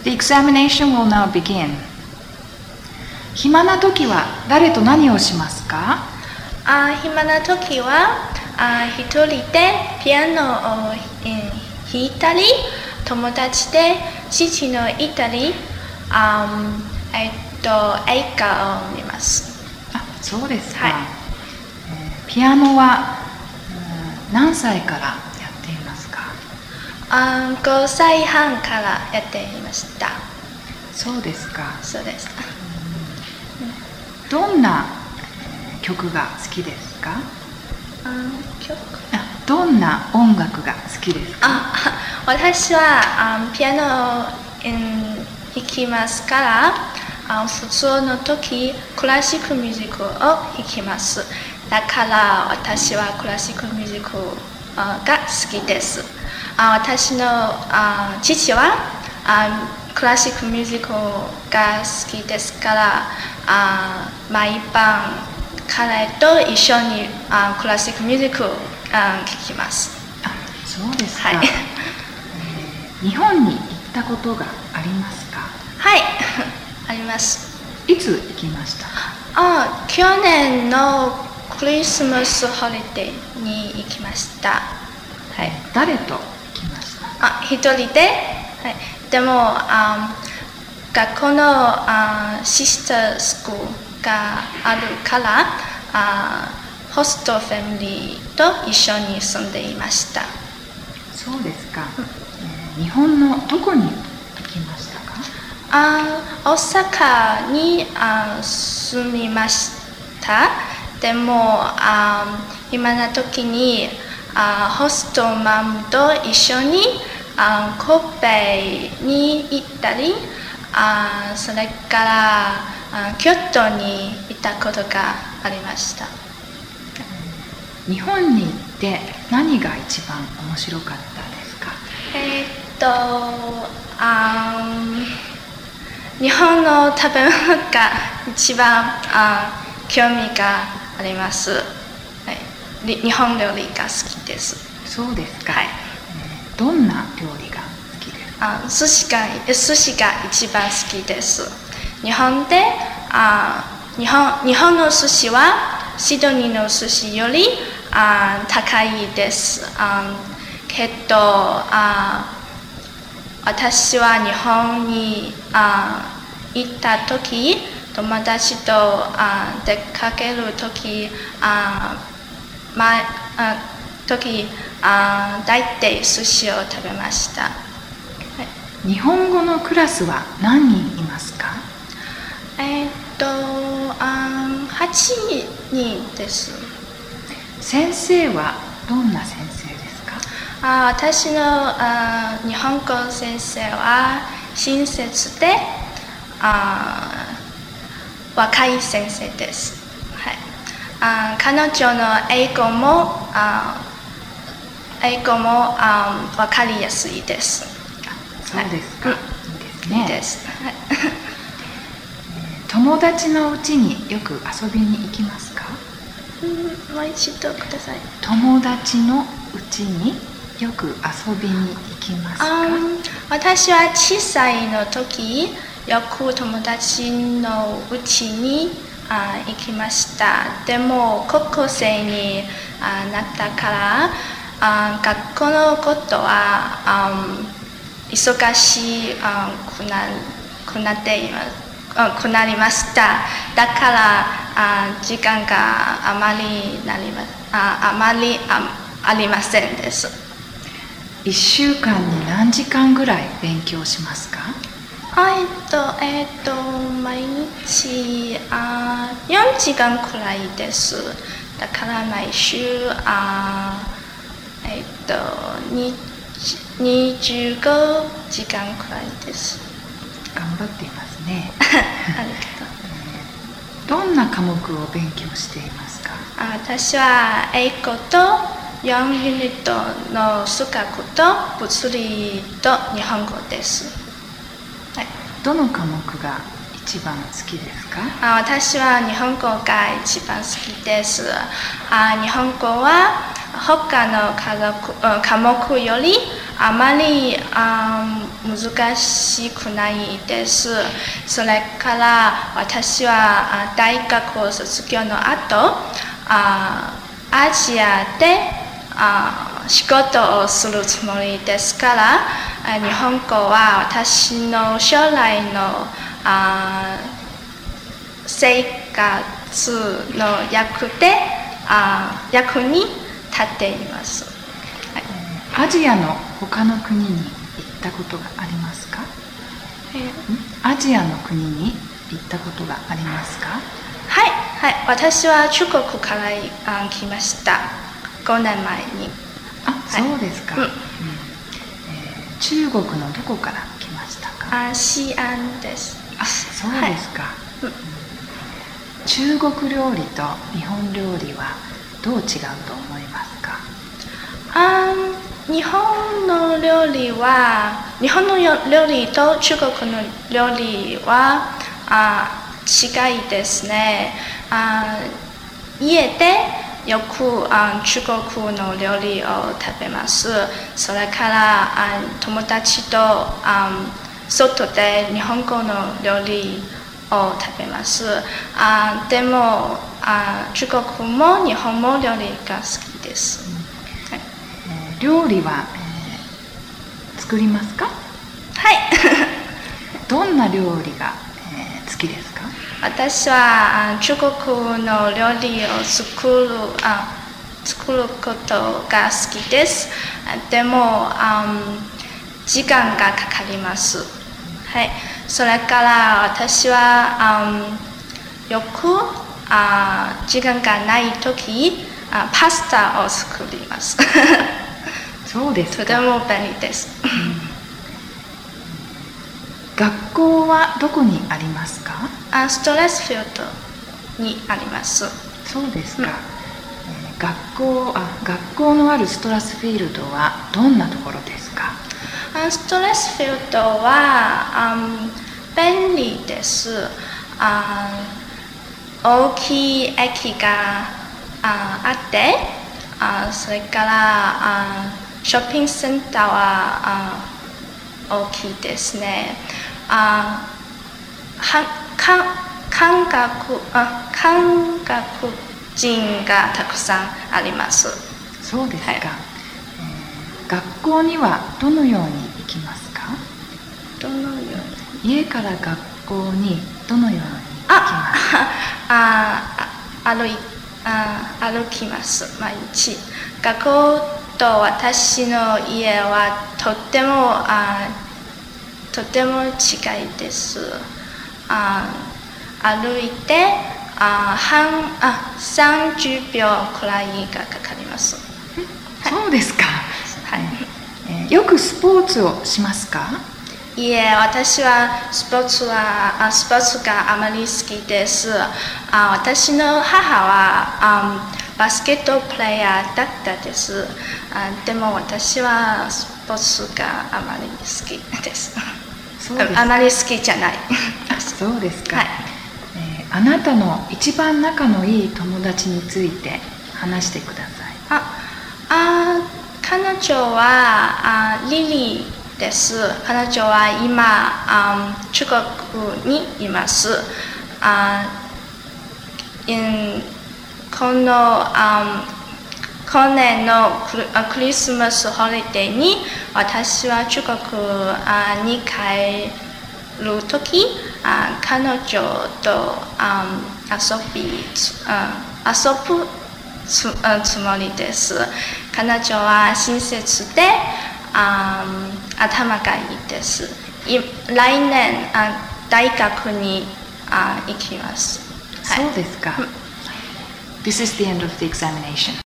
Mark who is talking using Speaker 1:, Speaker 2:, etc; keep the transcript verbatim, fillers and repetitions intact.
Speaker 1: The examination will now begin. 暇な時は誰と何をしますか？
Speaker 2: あ暇な時はあ一人でピアノを弾いたり、友達で父のいたり、あえっと映画を見ます。
Speaker 1: あ、そうですか。
Speaker 2: はい。
Speaker 1: えー、ピアノは、うん、何歳からやっていますか？
Speaker 2: あごさいはんからやっていました。
Speaker 1: そうですか。
Speaker 2: そうです。
Speaker 1: どんな曲が好きですか？
Speaker 2: あ曲
Speaker 1: あ、どんな音楽が好きですか？
Speaker 2: あ私はあピアノを弾きますから、あ普通の時クラシックミュージックを弾きます。だから私はクラシックミュージックが好きです。あ私のあ父はあクラシックミュージックが好きですから、あ毎晩彼と一緒にあクラシックミュージックをあ聴きます。
Speaker 1: あ、そうですか。
Speaker 2: はい。
Speaker 1: えー、日本に行ったことがありますか？
Speaker 2: はい、あります。
Speaker 1: いつ行きました？
Speaker 2: あ去年のクリスマスホリデーに行きました。はい。
Speaker 1: 誰と行きました？
Speaker 2: あ一人で、はい、でもあ学校のあシスタースクールがあるからあホストファミリーと一緒に住んでいました。
Speaker 1: そうですか。えー、日本のどこに行きましたか？
Speaker 2: あ大阪にあ住みました。でもあ今の時にあホストマムと一緒にあ神戸に行ったり、あそれからあ京都に行ったことがありました。
Speaker 1: 日本に行って何が一番面白かったですか？
Speaker 2: えー、っとあ日本の食べ物が一番あ興味があります。はい、日本料理が好きです。
Speaker 1: そうですか。
Speaker 2: はい。
Speaker 1: えー、どんな料理が好きですか？
Speaker 2: あ寿司が寿司が一番好きです。日本であ日本日本の寿司はシドニーの寿司よりあ高いです。あけどあ私は日本にあ行った時、友達とあ出かける時、あ前あ時あ大体寿司を食べました。はい、
Speaker 1: 日本語のクラスは何人いますか？
Speaker 2: えー、っとあはちにんです。
Speaker 1: 先生はどんな先生ですか？
Speaker 2: あ私のあ日本語先生は親切であ若い先生です。はい、あ彼女の英語もあ英語もあ分かりやすいです。
Speaker 1: そうですか。はい、いいですね。
Speaker 2: いいです。はい、
Speaker 1: 友達のうちによく遊びに行きますか？
Speaker 2: うん、もう一度ください。
Speaker 1: 友達のうちによく遊びに行きますか？
Speaker 2: あ私は小さいの時、よく友達のうちにあ行きました。でも高校生にあなったからあ学校のことはあ忙しくなくなっていますくなりました。だからあ時間があまりなりまああまり あ, ありませんです。
Speaker 1: いっしゅうかんに何時間ぐらい勉強しますか？
Speaker 2: えっとえっと毎日あよじかんくらいです。だから毎週あえっとにじゅうごじかんくらいです。
Speaker 1: 頑張っていますね。
Speaker 2: ありがとう。
Speaker 1: どんな科目を勉強していますか？
Speaker 2: あ私は英語とよんユニットの数学と物理と日本語です。はい、
Speaker 1: どの科目が一番好きですか？
Speaker 2: あ私は日本語が一番好きです。あ日本語は他の科目、科目よりあまりあ難しくないです。それから私は大学を卒業の後、アジアで仕事をするつもりですから、日本語は私の将来の生活の役で役に立っています。
Speaker 1: はい、アジアの他の国に行ったことがありますか？えー、アジアの国に行ったことがありますか？
Speaker 2: はい、はい、私は中国から来ました。ごねんまえに。
Speaker 1: あ、そうですか。
Speaker 2: はい、
Speaker 1: うん、えー、中国のどこから来ましたか？
Speaker 2: あ、西安です。
Speaker 1: あ、そうですか。
Speaker 2: はい、うん、
Speaker 1: 中国料理と日本料理はどう違うと思いますか？
Speaker 2: あ、日本の料理は日本の料理と中国の料理はあ違いですね。あ、家でよくあ中国の料理を食べます。それからあ友達とあ外で日本語の料理を食べます。あ、でもあ中国も日本も料理が好きです。
Speaker 1: うん、えー、料理は、えー、作りますか？
Speaker 2: はい。
Speaker 1: どんな料理が、えー、好きですか？
Speaker 2: 私は中国の料理を作るあ作ることが好きです。でも時間がかかります。はい。それから私はよくあ時間がないときパスタを作ります。
Speaker 1: そうですか。
Speaker 2: とても便利です。うん、
Speaker 1: 学校はどこにありますか？
Speaker 2: あ、ストレスフィールドにあります。
Speaker 1: そうですか。
Speaker 2: うん、
Speaker 1: えー、学校あ学校のあるストラスフィールドはどんなところですか？
Speaker 2: あ、ストレスフィールドはあ便利です。あ、大きい駅が あ, あってあ、それからあショッピングセンターはあ大きいですね。あ、韓国あ韓国人がたくさんあります。
Speaker 1: そうですか。はい、えー、学校にはどのように行きますか？
Speaker 2: どのよう
Speaker 1: に？家から学校にどのように行きますか？
Speaker 2: ああ歩いあ歩きます毎日。学校と私の家はとてもあとても近いです。あ歩いてあ半あさんじゅうびょうくらいがかかります。
Speaker 1: そうですか。
Speaker 2: はい。
Speaker 1: えー、よくスポーツをしますか？
Speaker 2: いえ、私はスポーツはスポーツがあまり好きです。あ、私の母はあバスケットプレーヤーだったです。あ、でも私はスポーツがあまり好きです。
Speaker 1: そうですか。
Speaker 2: あまり好きじゃない。
Speaker 1: あ、そうですか。
Speaker 2: はい。
Speaker 1: えー、あなたの一番仲のいい友達について話してください。
Speaker 2: あ、あ彼女はあリリーです。彼女は今あ中国にいます。あこのあ去年のクリスマスホリデーに私は中国に帰るとき彼女と遊び遊ぶつ, つもりです。彼女は親切で頭がいいです。来年大学に行きます。
Speaker 1: そうですか。This is the end of the examination.